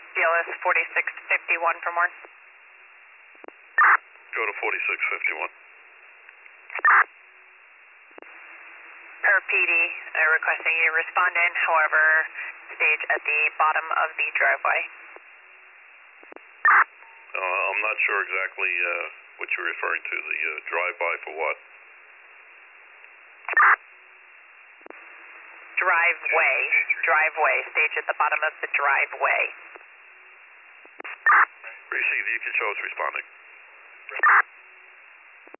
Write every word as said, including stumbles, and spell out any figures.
B L S forty-six fifty-one for more. Go to forty-six fifty-one. Per P D, uh, requesting you respond in, however, stage at the bottom of the driveway. Uh, I'm not sure exactly uh, what you're referring to, the uh, drive-by for what? Driveway, driveway, stage at the bottom of the driveway. Receive, you can show us responding.